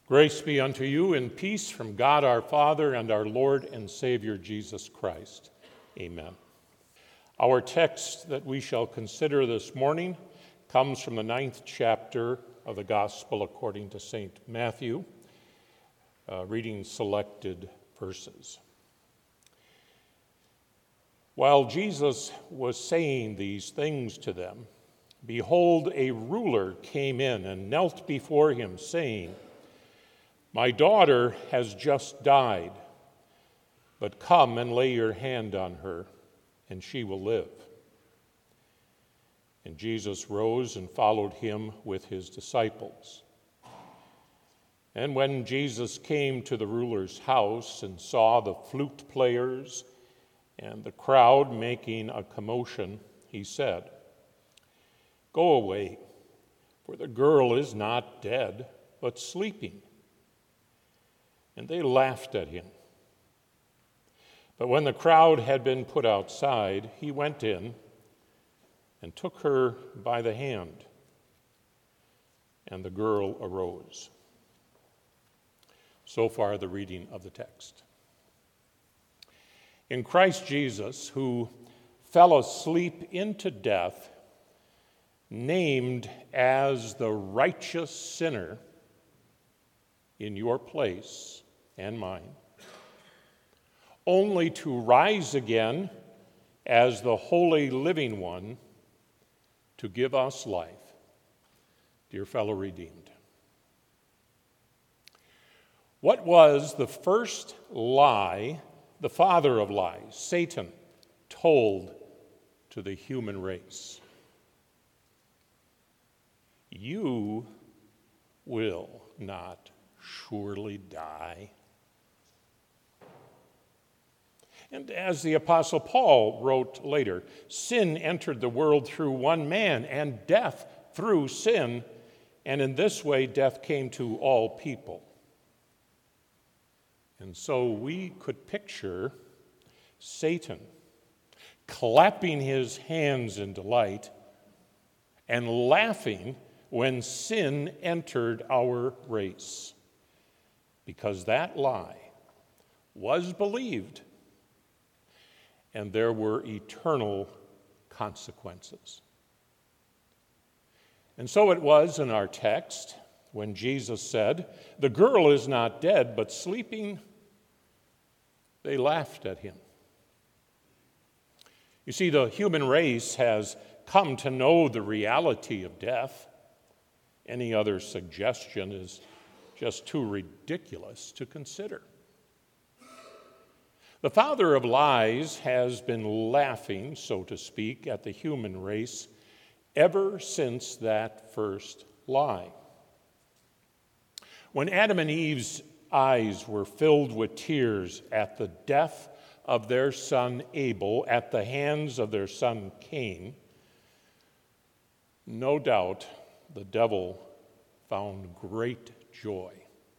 Grace be unto you and peace from God our Father and our Lord and Savior Jesus Christ. Amen. Our text that we shall consider this morning comes from the 9th chapter of the Gospel according to St. Matthew, reading selected verses. While Jesus was saying these things to them, behold, a ruler came in and knelt before him, saying, "My daughter has just died, but come and lay your hand on her, and she will live." And Jesus rose and followed him with his disciples. And when Jesus came to the ruler's house and saw the flute players and the crowd making a commotion, he said, "Go away, for the girl is not dead, but sleeping." And they laughed at him. But when the crowd had been put outside, he went in and took her by the hand, and the girl arose. So far, the reading of the text. In Christ Jesus, who fell asleep into death, named as the righteous sinner in your place and mine, only to rise again as the holy living one to give us life. Dear fellow redeemed, what was the first lie the father of lies, Satan, told to the human race? You will not surely die. And as the Apostle Paul wrote later, sin entered the world through one man, and death through sin, and in this way death came to all people. And so we could picture Satan clapping his hands in delight and laughing when sin entered our race, because that lie was believed and there were eternal consequences. And so it was in our text when Jesus said, "The girl is not dead, but sleeping," they laughed at him. You see, the human race has come to know the reality of death. Any other suggestion is just too ridiculous to consider. The father of lies has been laughing, so to speak, at the human race ever since that first lie. When Adam and Eve's eyes were filled with tears at the death of their son Abel at the hands of their son Cain, no doubt the devil found great joy.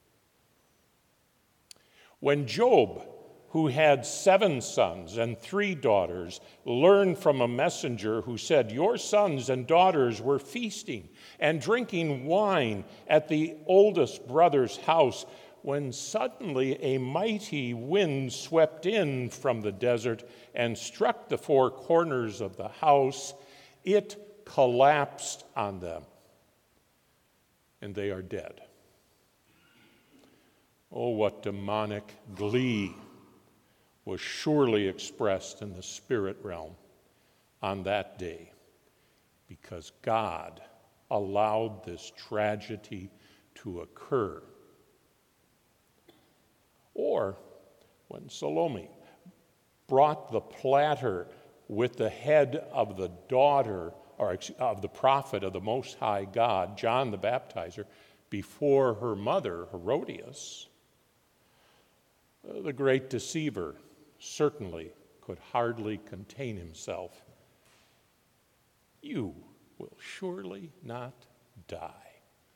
When Job, who had 7 sons and 3 daughters, learned from a messenger who said, "Your sons and daughters were feasting and drinking wine at the oldest brother's house," when suddenly a mighty wind swept in from the desert and struck the 4 corners of the house, it collapsed on them, and they are dead. Oh, what demonic glee was surely expressed in the spirit realm on that day, because God allowed this tragedy to occur. Or when Salome brought the platter with the head of the daughter, or of the prophet of the Most High God, John the Baptizer, before her mother, Herodias, the great deceiver certainly could hardly contain himself. "You will surely not die."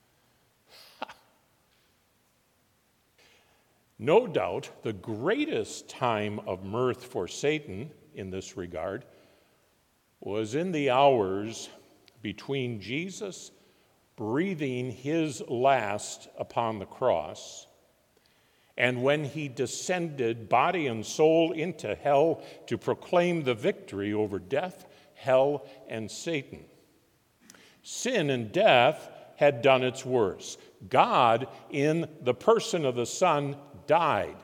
No doubt the greatest time of mirth for Satan in this regard was in the hours between Jesus breathing his last upon the cross, and when he descended body and soul into hell to proclaim the victory over death, hell, and Satan. Sin and death had done its worst. God, in the person of the Son, died.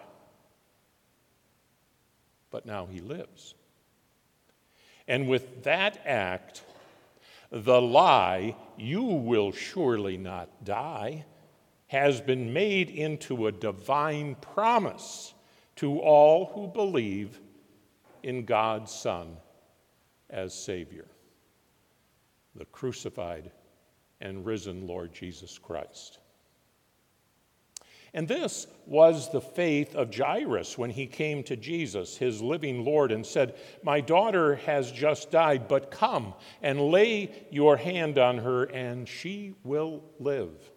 But now he lives. And with that act, the lie, "You will surely not die," has been made into a divine promise to all who believe in God's Son as Savior, the crucified and risen Lord Jesus Christ. And this was the faith of Jairus when he came to Jesus, his living Lord, and said, "My daughter has just died, but come and lay your hand on her, and she will live."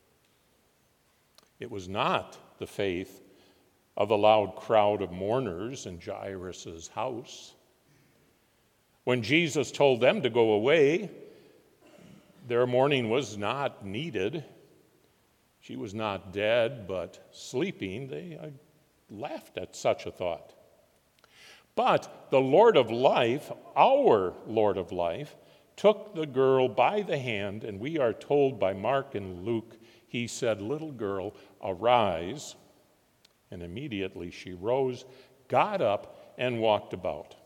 It was not the faith of a loud crowd of mourners in Jairus' house. When Jesus told them to go away, their mourning was not needed. She was not dead, but sleeping. They laughed at such a thought. But the Lord of life, our Lord of life, took the girl by the hand, and we are told by Mark and Luke, he said, "Little girl, arise." And immediately she rose, got up, and walked about.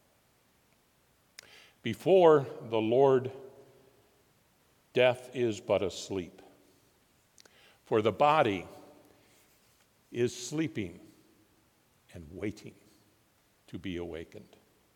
Before the Lord, death is but a sleep. For the body is sleeping and waiting to be awakened.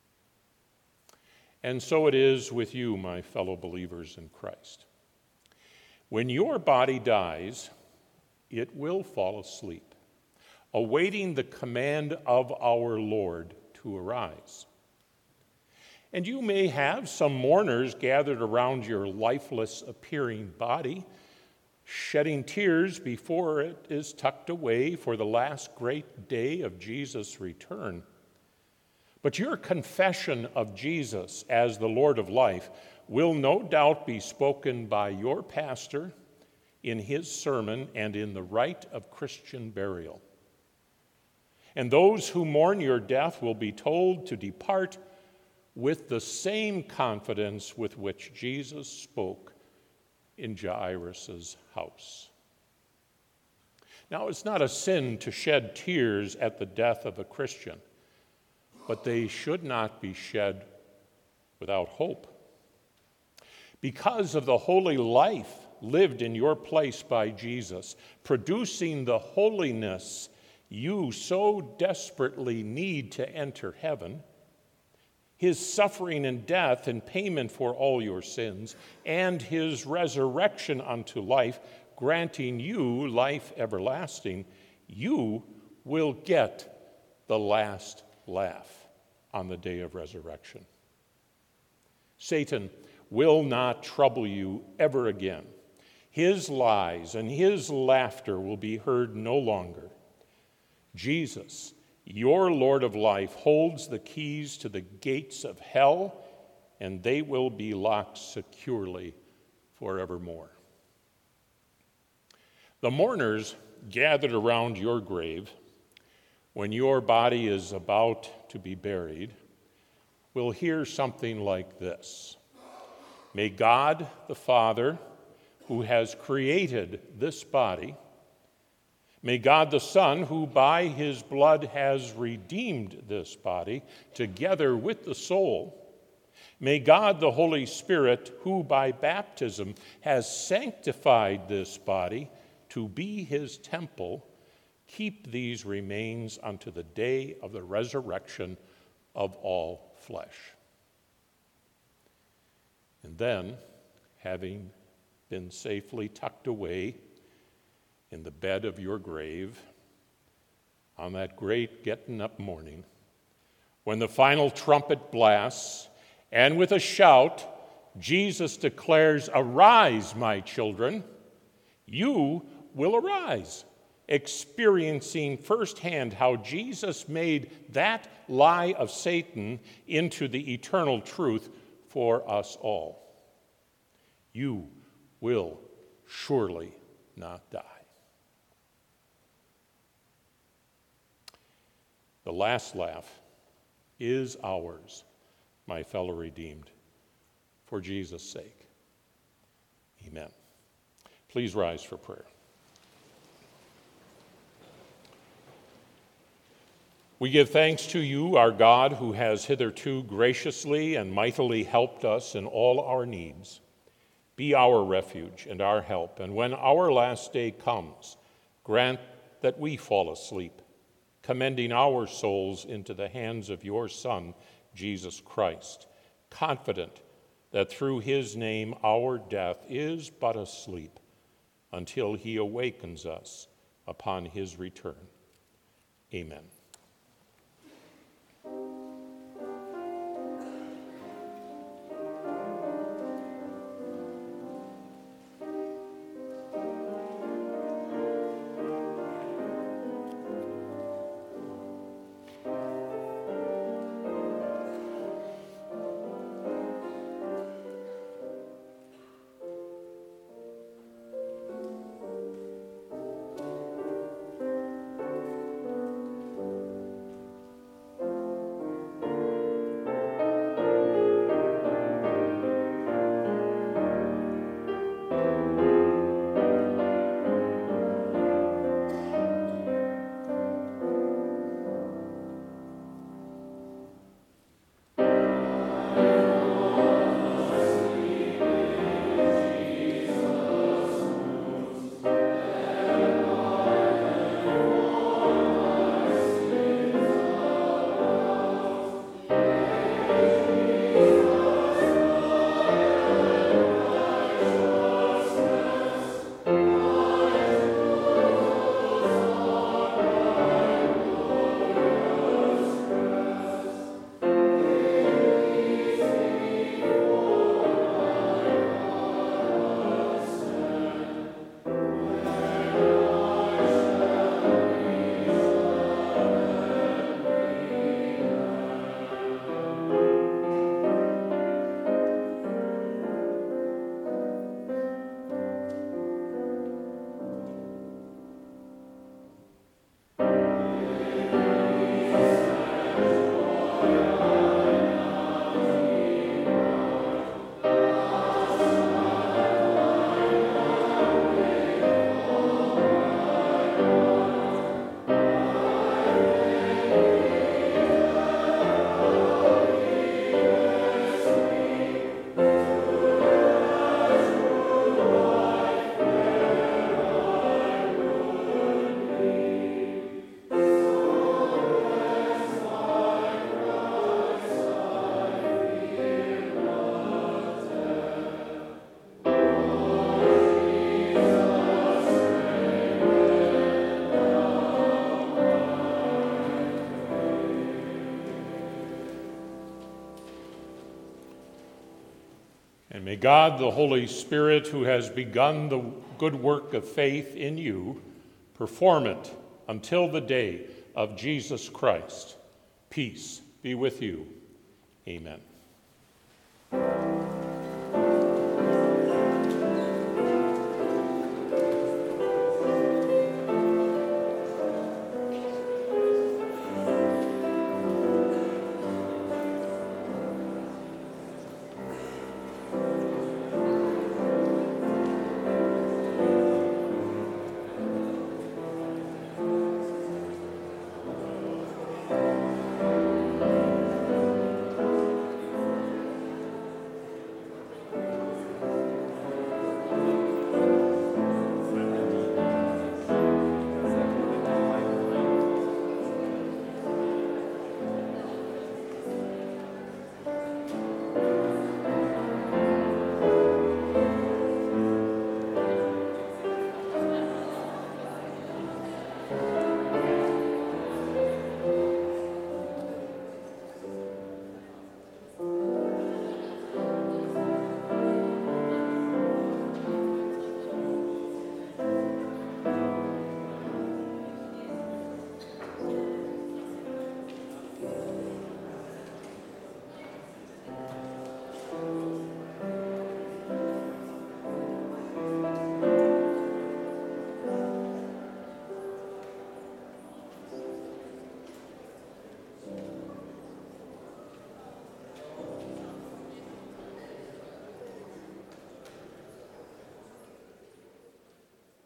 And so it is with you, my fellow believers in Christ. When your body dies, it will fall asleep, awaiting the command of our Lord to arise. And you may have some mourners gathered around your lifeless appearing body, shedding tears before it is tucked away for the last great day of Jesus' return. But your confession of Jesus as the Lord of life will no doubt be spoken by your pastor in his sermon and in the rite of Christian burial. And those who mourn your death will be told to depart with the same confidence with which Jesus spoke in Jairus' house. Now, it's not a sin to shed tears at the death of a Christian, but they should not be shed without hope. Because of the holy life lived in your place by Jesus, producing the holiness you so desperately need to enter heaven, his suffering and death in payment for all your sins, and his resurrection unto life, granting you life everlasting, you will get the last laugh on the day of resurrection. Satan will not trouble you ever again. His lies and his laughter will be heard no longer. Jesus, your Lord of life, holds the keys to the gates of hell, and they will be locked securely forevermore. The mourners gathered around your grave when your body is about to be buried will hear something like this: May God the Father, who has created this body, may God the Son, who by his blood has redeemed this body, together with the soul, may God the Holy Spirit, who by baptism has sanctified this body to be his temple, keep these remains unto the day of the resurrection of all flesh. And then, having been safely tucked away in the bed of your grave on that great getting up morning, when the final trumpet blasts, and with a shout, Jesus declares, "Arise, my children," you will arise, experiencing firsthand how Jesus made that lie of Satan into the eternal truth for us all. You will surely not die. The last laugh is ours, my fellow redeemed, for Jesus' sake. Amen. Please rise for prayer. We give thanks to you, our God, who has hitherto graciously and mightily helped us in all our needs. Be our refuge and our help, and when our last day comes, grant that we fall asleep, commending our souls into the hands of your Son, Jesus Christ, confident that through his name our death is but a sleep until he awakens us upon his return. Amen. And may God, the Holy Spirit, who has begun the good work of faith in you, perform it until the day of Jesus Christ. Peace be with you. Amen.